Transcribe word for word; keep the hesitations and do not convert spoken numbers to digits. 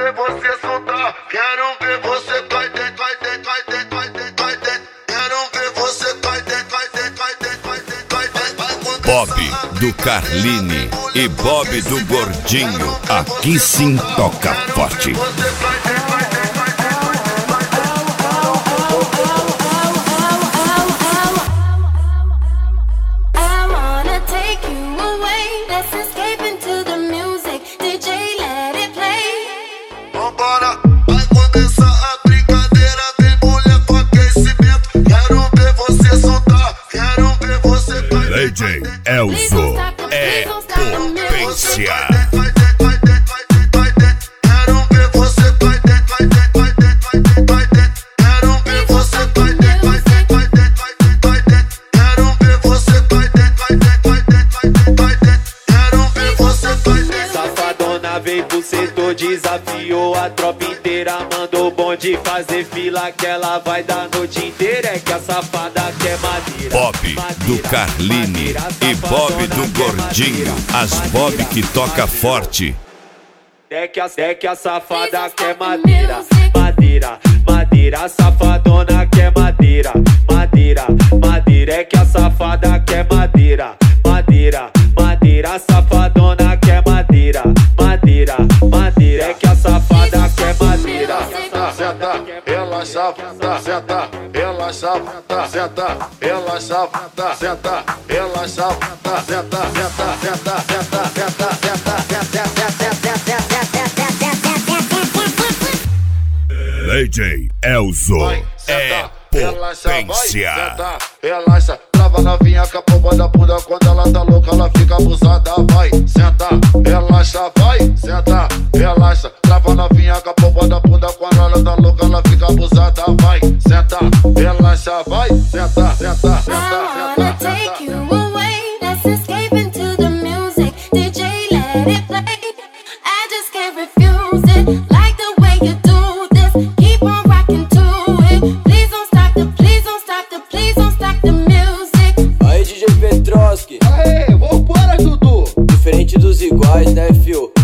ver você soltar, quero ver você cai dentro, cai dentro, cai dentro, cai dentro, cai dentro. Quero ver você cai dentro, cai dentro, cai dentro, cai dentro, cai dentro. Bob do Carline e Bob do Gordinho, aqui sim toca forte. D J Elzo é potência. Quero ver você cai dentro, cai dentro, cai dentro, cai dentro. Quero ver você cai dentro, cai dentro, cai dentro, cai dentro. Quero ver você cai dentro, cai dentro, cai dentro, cai dentro. Quero ver você cai dentro. Safadona veio pro setor, desafiou a tropa inteira. Mandou o bonde fazer fila que ela vai dar a noite inteira. É que a safada quer madeira. Bob do Carline e Bob do Gordinho, as Bob que toca forte. É que a, é que a safada quer madeira, madeira, madeira. A safadona quer madeira, madeira, madeira. É que a safada quer madeira, madeira, madeira. A safadona quer madeira, madeira, madeira. É que a safada quer madeira. Senta, relaxa, senta, relaxa, senta, relaxa, senta, relaxa, senta, senta, senta, senta, senta, D J Elzo é potência. Senta, relaxa, trava novinha com a pomba da bunda. Quando ela tá louca, ela fica abusada. Vai, senta, relaxa, vai, senta, relaxa, trava novinha com a pomba da bunda. Quando ela tá louca, ela fica abusada. Vai, senta, relaxa, vai, senta, senta, senta, senta. Aê, vambora, Dudu! Diferente dos iguais, né, fio?